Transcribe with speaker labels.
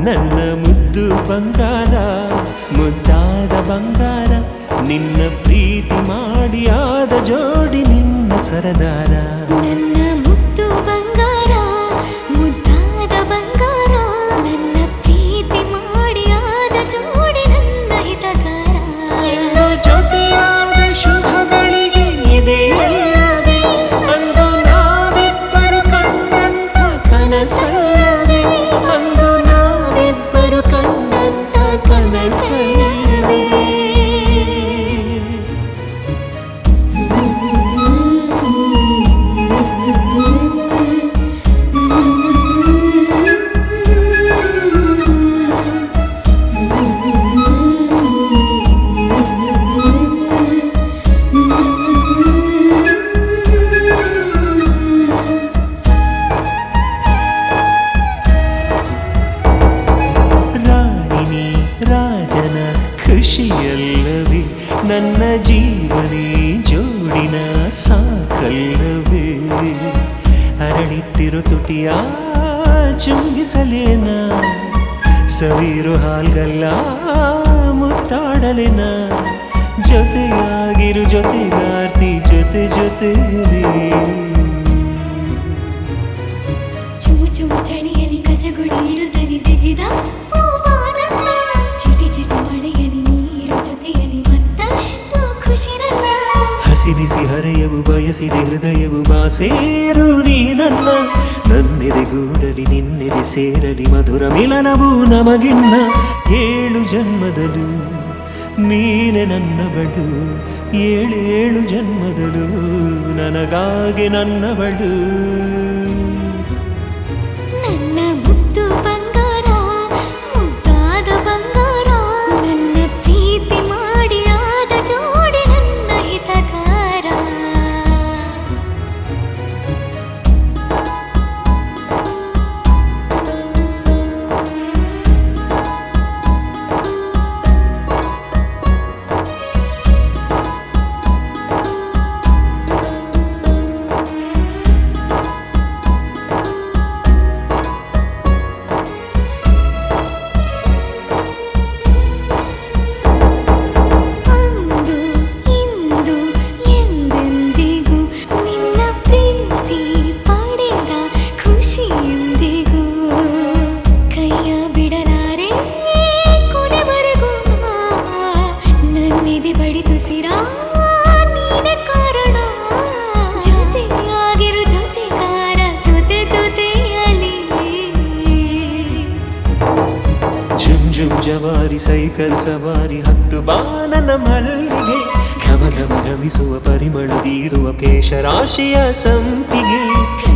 Speaker 1: ನನ್ನ ಮುದ್ದು ಬಂಗಾರ ಮುದ್ದಾದ ಬಂಗಾರ ನಿನ್ನ ಪ್ರೀತಿ ಮಾಡಿ ಆದ ಜೋಡಿ ನಿನ್ನ ಸರದಾರ
Speaker 2: ನನ್ನ ಮುದ್ದು ಬಂಗಾರ ಮುದ್ದಾದ ಬಂಗಾರ ನನ್ನ ಪ್ರೀತಿ ಮಾಡಿ ಆದ ಜೋಡಿ ನನ್ನ ಹಿತಗಾರ
Speaker 1: ಜೊತೆಯಾದ ಶುಭಗಳಿಗೆ ಇದೆಯಲ್ಲವೇ ಅಂದು ನಾವಿಬ್ಬರು ಕಂಡಂತ ಕನಸಲ್ಲವೇ ಅಂದು ನಾವಿಬ್ಬರು ಕಂಡಂತ ಕನಸಲ್ಲವೇ ರಾಜನ ಖುಷಿಯಲ್ಲವೇ ನನ್ನ ಜೀವನೇ ಜೋಡಿನ ಸಾಕಲ್ಲವೇ ಅರಳಿಟ್ಟಿರೋ ತುಟಿಯ ಚುಂಬಿಸಲೇನ ಸವಿರು ಹಾಲ್ಗಲ್ಲ ಮುತ್ತಾಡಲೇನ ಜೊತೆಯಾಗಿರು ಜೊತೆಗಾರ್ತಿ ಜೊತೆ ಜೊತೆಯಲ್ಲಿ
Speaker 2: ಚುಮು ಚುಮು ಚಳಿಯಲ್ಲಿ ಕಜಗುಡಿ ಇಡುತ್ತಲಿ ತೆಗೆದ ಚಿಟಿ ಚಿಟಿ ಮಳೆಯಲ್ಲಿ ನೀರು ಜೊತೆಯಲ್ಲಿ ಮತ್ತಷ್ಟು ಖುಷಿ
Speaker 1: ಹಸಿರಿಸಿ ಹರೆಯವು ಬಯಸಿದೆ ಹೃದಯವು ಬಾಸೇರು ನೀ ನನ್ನೆದೆಗೂಡಲಿ ನಿನ್ನೆದೆ ಸೇರಲಿ ಮಧುರ ಮಿಲನವು ನಮಗಿನ್ನ 7 ಜನ್ಮದಲು ನೀನೆ ನನ್ನವಳು 7 ಜನ್ಮದಲು ನನಗಾಗಿ ನನ್ನವಳು
Speaker 2: ನನ್ನ ಮುದ್ದು ಬಂಗಾರ ಮುದ್ದಾದ ಬಂಗಾರ ನನ್ನ ಪ್ರೀತಿ ಮಾಡಿ ಆದ ಜೋಡಿ ನನ್ನ ಹಿತಗಾರ
Speaker 1: ಜವಾರಿ ಸೈಕಲ್ ಸವಾರಿ ಹತ್ತು ಬಾನನ ಮಲ್ಲಿಗೆ ಘಮ ಘಮ ಘಮಿಸುವ ಪರಿಮಳ ಬೀರುವ ಕೇಶರಾಶಿಯ ಸಂಪಿಗೆ